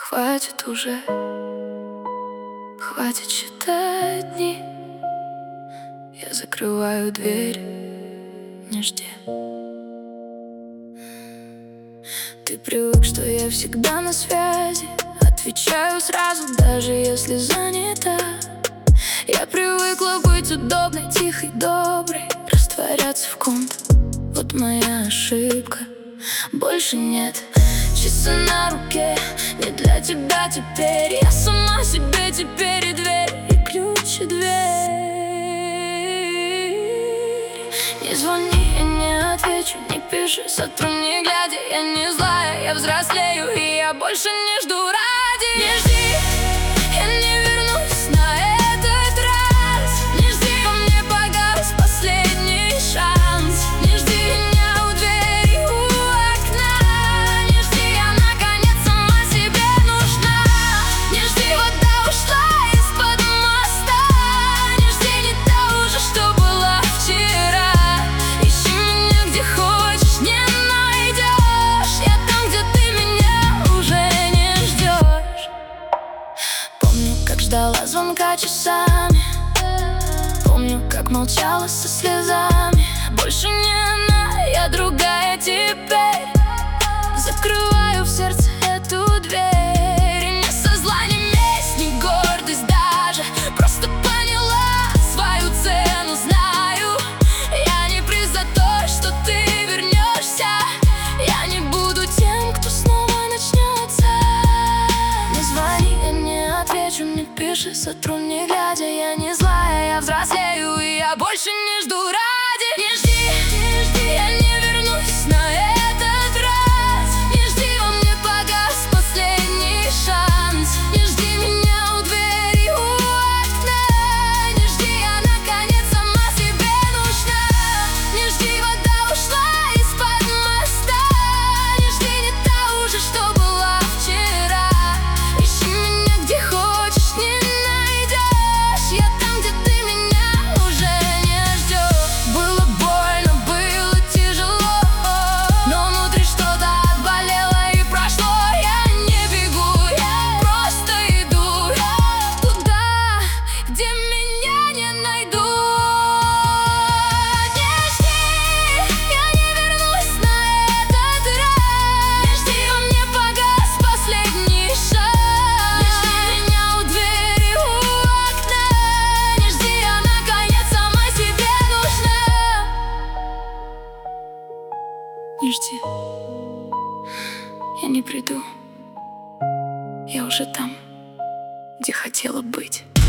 Хватит уже, хватит считать дни. Я закрываю дверь, не жди. Ты привык, что я всегда на связи. Отвечаю сразу, даже если занята. Я привыкла быть удобной, тихой, доброй, растворяться в ком-то. Вот моя ошибка, больше нет часы на руке, не для тебя теперь. Я сама себе теперь и дверь, и ключ, и дверь. Не звони, я не отвечу, не пиши, сотру не глядя. Я не злая, я взрослею, и я больше не жду ради. Не жди, я не вернусь на этот раз. Не жди, во мне погас последний шанс. Не жди меня у двери, у окна. Не жди, я наконец сама себе нужна. Не жди, вода ушла из-под моста. Не жди, не та уже, что была вчера. Ищи меня где хочешь, не найдешь. Я там, где ты меня уже не ждешь. Помню, как ждала звонка часами. Помню, как молчала со слезами. Больше не она, я другая теперь. Закрываю в сердце эту дверь. И не со зла, ни месть, ни гордость даже. Просто поняла свою цену, знаю. Я не приз за то, что ты вернешься. Я не буду тем, кто снова начнется. Не звони, я не отвечу, не пиши, сотру не глядя. Я не злая, я взрослею, и я больше не жду ради. Не жди, я не вернусь на этот раз. Не жди, во мне погас последний шанс. Не жди меня у двери, у окна. Не жди, я наконец сама себе нужна. Не жди, вода ушла из-под моста. Не жди, не та уже, что была вчера. Ищи меня где хочешь, не найдешь. Я там, где ты меня уже не ждешь. Было больно, было тяжело, но внутри что-то отболело и прошло. Я не бегу, я просто иду туда, где меня не найдут. Не жди, я не вернусь на этот раз. Не жди, во мне погас последний шанс. Не жди меня у двери, у окна. Не жди, я наконец сама себе нужна. Не жди, я не приду. Я уже там, где хотела быть.